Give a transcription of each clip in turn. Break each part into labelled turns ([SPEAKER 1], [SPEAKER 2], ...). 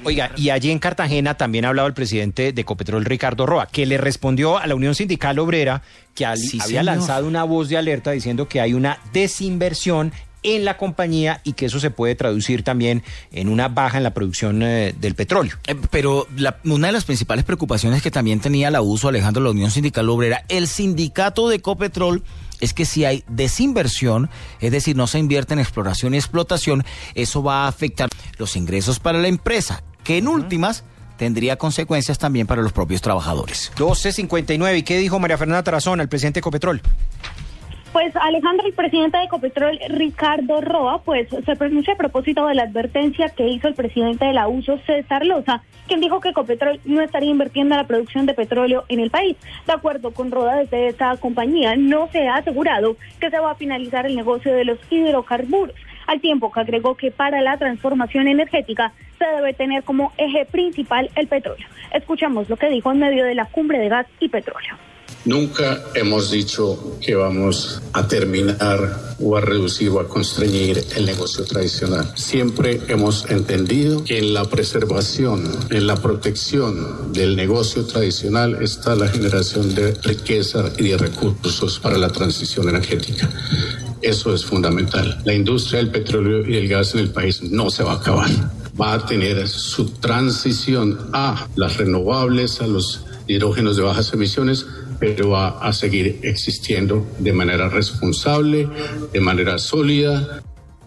[SPEAKER 1] Oiga, y allí en Cartagena también ha hablado el presidente de Ecopetrol, Ricardo Roa, que le respondió a la Unión Sindical Obrera que había lanzado una voz de alerta diciendo que hay una desinversión en la compañía y que eso se puede traducir también en una baja en la producción del petróleo.
[SPEAKER 2] Pero una de las principales preocupaciones que también tenía la USO, Alejandro, la Unión Sindical Obrera, el sindicato de Ecopetrol, es que si hay desinversión, es decir, no se invierte en exploración y explotación, eso va a afectar los ingresos para la empresa, que en últimas tendría consecuencias también para los propios trabajadores.
[SPEAKER 1] 12:59, ¿y qué dijo María Fernanda Tarazona, el presidente de Ecopetrol?
[SPEAKER 3] Pues Alejandro, el presidente de Ecopetrol, Ricardo Roa, pues se pronunció a propósito de la advertencia que hizo el presidente de la USO, César Loza, quien dijo que Ecopetrol no estaría invirtiendo en la producción de petróleo en el país. De acuerdo con Roa, desde esta compañía no se ha asegurado que se va a finalizar el negocio de los hidrocarburos, al tiempo que agregó que para la transformación energética se debe tener como eje principal el petróleo. Escuchamos lo que dijo en medio de la cumbre de gas y petróleo.
[SPEAKER 4] Nunca hemos dicho que vamos a terminar o a reducir o a constreñir el negocio tradicional. Siempre hemos entendido que en la preservación, en la protección del negocio tradicional está la generación de riqueza y de recursos para la transición energética. Eso es fundamental. La industria del petróleo y del gas en el país no se va a acabar. Va a tener su transición a las renovables, a los hidrógenos de bajas emisiones, pero va a seguir existiendo de manera responsable, de manera sólida.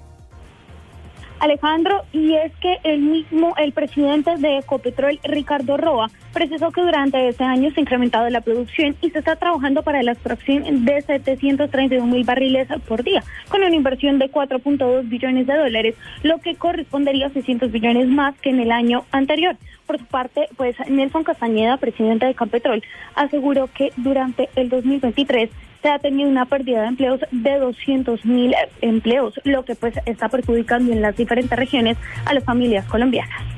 [SPEAKER 3] Alejandro, y es que el presidente de Ecopetrol, Ricardo Roa, precisó que durante este año se ha incrementado la producción y se está trabajando para la extracción de 731,000 barriles por día, con una inversión de $4.2 billones, lo que correspondería a 600 billones más que en el año anterior. Por su parte, pues Nelson Castañeda, presidente de Ecopetrol, aseguró que durante el 2023 se ha tenido una pérdida de empleos de 200,000 empleos, lo que pues está perjudicando en las diferentes regiones a las familias colombianas.